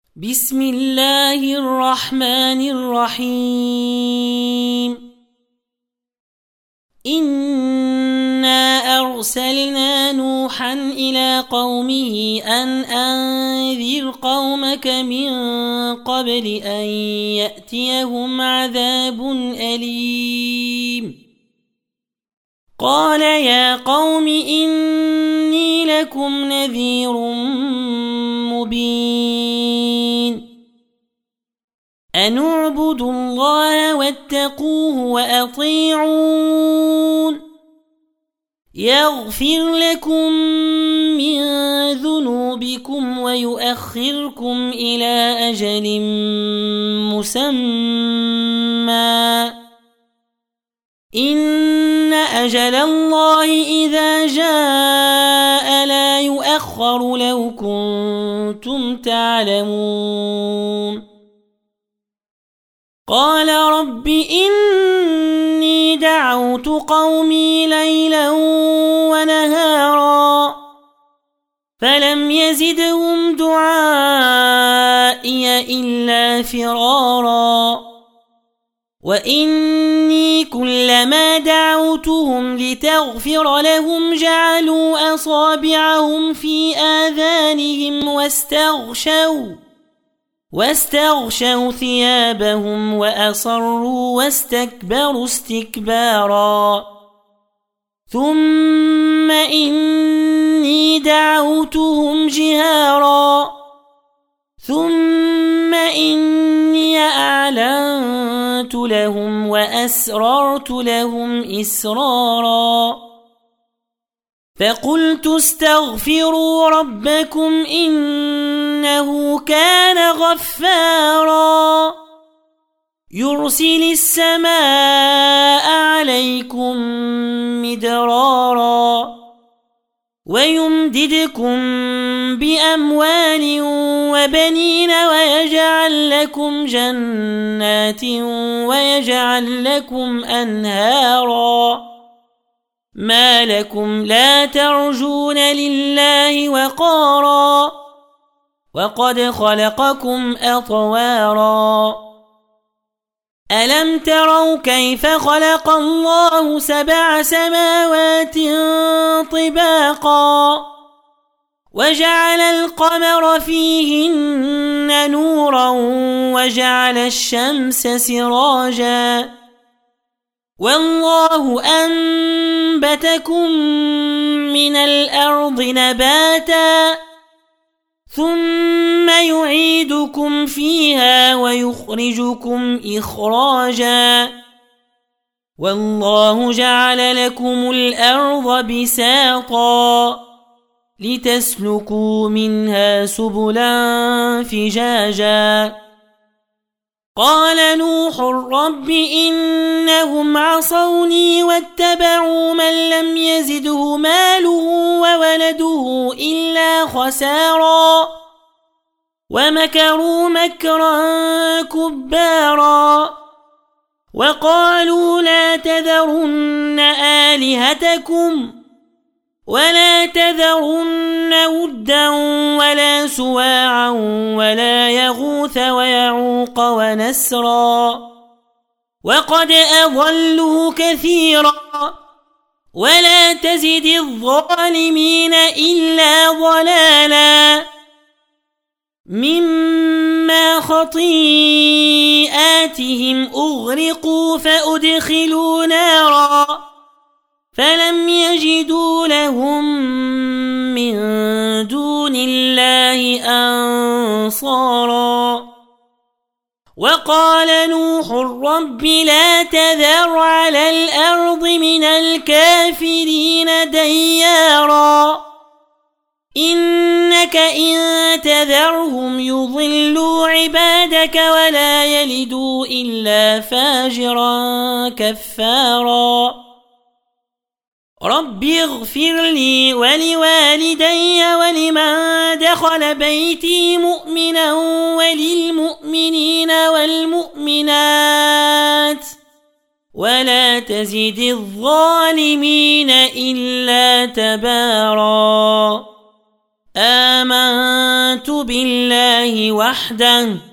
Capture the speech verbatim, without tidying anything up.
بسم الله الرحمن الرحيم. إنا أرسلنا نوحا إلى قومه أن أنذر قومك من قبل أن يأتيهم عذاب أليم. قال يا قوم إني لكم نذير مبين أن اعبدوا الله واتقوه وأطيعون يغفر لكم من ذنوبكم ويؤخركم إلى أجل مسمى إن أجل الله إذا جاء لا يؤخر لو كنتم تعلمون. قال رب إني دعوت قومي ليلا ونهارا فلم يزدهم دعائي إلا فرارا وإني كلما دعوتهم لتغفر لهم جعلوا أصابعهم في آذانهم واستغشوا واستغشوا ثيابهم وأصروا واستكبروا استكبارا ثم إني دعوتهم جهارا ثم إني أعلنت لهم وأسررت لهم إسرارا فقلت استغفروا ربكم إنه كان غفارا يرسل السماء عليكم مدرارا ويمددكم بأموال وبنين ويجعل لكم جنات ويجعل لكم أنهارا ما لكم لا ترجون لله وقارا وقد خلقكم أطوارا ألم تروا كيف خلق الله سبع سماوات طباقا وجعل القمر فيهن نورا وجعل الشمس سراجا والله أنبتكم من الأرض نباتا ثم يعيدكم فيها ويخرجكم إخراجا والله جعل لكم الأرض بساطا لتسلكوا منها سبلا فجاجا قال نوح رب إنهم عصوني واتبعوا من لم يزده ماله وولده إلا خسارا ومكروا مكرا كبارا وقالوا لا تذرن آلهتكم ولا تذرن ودا ولا سواعا ولا يغوث ويعوق ونسرا وقد أضلوا كثيرا ولا تزد الظالمين إلا ضلالا مما خطيئاتهم أغرقوا فأدخلوا نارا فلم يجدوا لهم من دون الله أنصارا وقال نوح رب لا تذر على الأرض من الكافرين ديارا إنك إن تذرهم يضلوا عبادك ولا يلدوا إلا فاجرا كفارا رب اغفر لي ولوالدي ولمن دخل بيتي مؤمنا وللمؤمنين والمؤمنات ولا تزد الظالمين إلا تبارا آمنت بالله وحده